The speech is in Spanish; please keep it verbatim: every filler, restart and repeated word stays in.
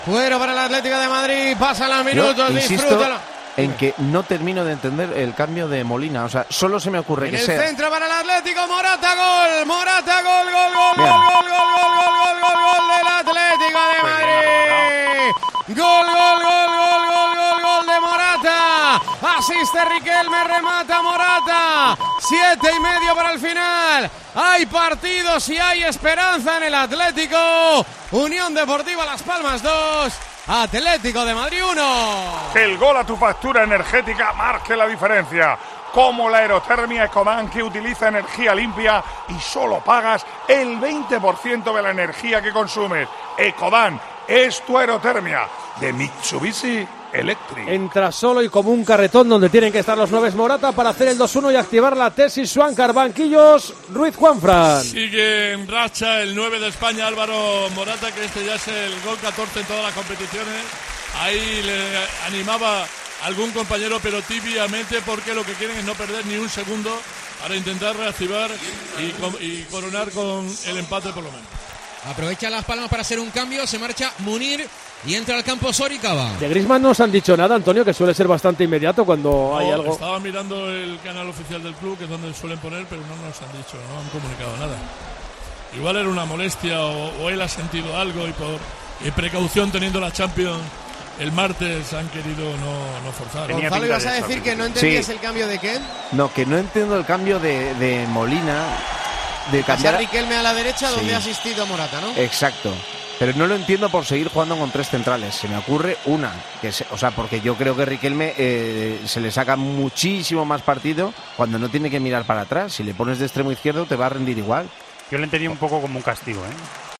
Fuera para el Atlético de Madrid, pasan los minutos, Yo insisto disfrútalo. en que no termino de entender el cambio de Molina, o sea, solo se me ocurre En que el sea... centro para el Atlético, Morata, gol, Morata, gol, gol, gol, Bien. gol, gol, gol, gol, gol, gol, gol, gol del Atlético de Madrid. Gol, gol, gol, gol, gol, gol, gol de Morata. Asiste Riquelme, remata Morata. Siete y medio para el final. Hay partidos y hay esperanza en el Atlético. Unión Deportiva Las Palmas dos. Atlético de Madrid uno. Que el gol a tu factura energética marque la diferencia. Como la aerotermia Ecodan, que utiliza energía limpia y solo pagas el veinte por ciento de la energía que consumes. Ecodan es tu aerotermia de Mitsubishi Electric. Entra solo y como un carretón donde tienen que estar los nueve Morata para hacer el dos uno y activar la tesis Suáncar. Banquillos, Ruiz Juanfran. Sigue en racha el nueve de España, Álvaro Morata, que este ya es el gol catorce en todas las competiciones. Ahí le animaba algún compañero, pero tibiamente, porque lo que quieren es no perder ni un segundo para intentar reactivar y, y coronar con el empate por lo menos. Aprovecha Las Palmas para hacer un cambio, se marcha Munir y entra al campo Soricaba. De Griezmann no nos han dicho nada, Antonio, que suele ser bastante inmediato cuando No, hay algo. Estaba mirando el canal oficial del club, que es donde suelen poner, pero no nos han dicho, no han comunicado nada. Igual era una molestia o, o él ha sentido algo y por y precaución teniendo la Champions el martes han querido no, no forzar. Gonzalo, ibas a decir que no entendías Sí. el cambio de quién. No, que no entiendo el cambio de, de Molina, de Pasar cambiar... Riquelme a la derecha, Sí. donde ha asistido Morata, ¿no? Exacto. Pero no lo entiendo por seguir jugando con tres centrales. Se me ocurre una, que se, o sea, porque yo creo que Riquelme eh, se le saca muchísimo más partido cuando no tiene que mirar para atrás. Si le pones de extremo izquierdo te va a rendir igual. Yo lo entendí un poco como un castigo, ¿eh?